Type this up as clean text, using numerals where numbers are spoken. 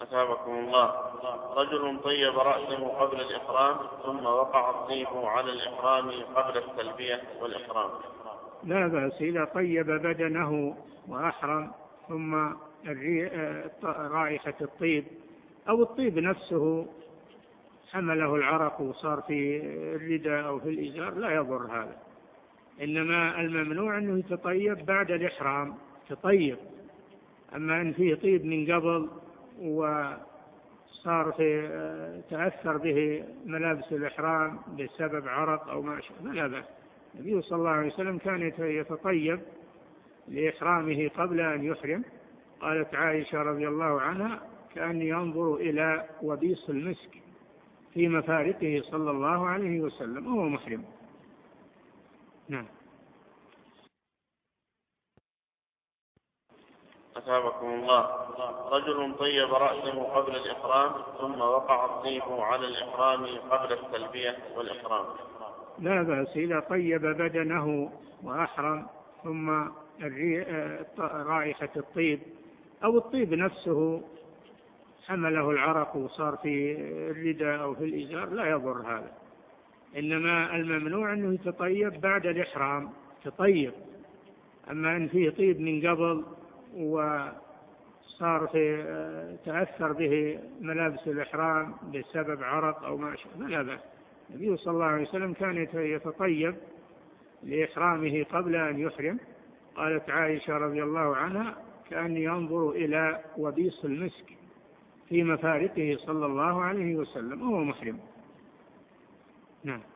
أثابكم الله. رجل طيب رأسه قبل الإحرام ثم وقع الطيب على الإحرام قبل التلبية والإحرام. لا بأس إذا طيب بدنه وأحرم ثم رائحة الطيب أو الطيب نفسه حمله العرق وصار في الرداء أو في الإزار لا يضر هذا، إنما الممنوع أنه يتطيب بعد الإحرام تطيب. أما أن فيه طيب من قبل وصار تأثر به ملابس الإحرام بسبب عرق أو ما شابه لا بأس. النبي صلى الله عليه وسلم كان يتطيب لإحرامه قبل أن يحرم. قالت عائشة رضي الله عنها كأني ينظر إلى وبيص المسك في مفارقه صلى الله عليه وسلم وهو محرم. نعم. أثابكم الله. رجل طيب رأسه قبل الإحرام ثم وقع الطيب على الإحرام قبل التلبية والإحرام. لا بأس إذا طيب بدنه وأحرم ثم رائحة الطيب أو الطيب نفسه حمله العرق وصار في الرداء أو في الإزار لا يضر هذا، إنما الممنوع أنه يتطيب بعد الإحرام تطيب. أما أن فيه طيب من قبل وصار تأثر به ملابس الإحرام بسبب عرق أو ما شابه لا بأس. النبي صلى الله عليه وسلم كان يتطيب لإحرامه قبل أن يحرم. قالت عائشة رضي الله عنها كأني ينظر إلى وبيص المسك في مفارقه صلى الله عليه وسلم وهو محرم. نعم.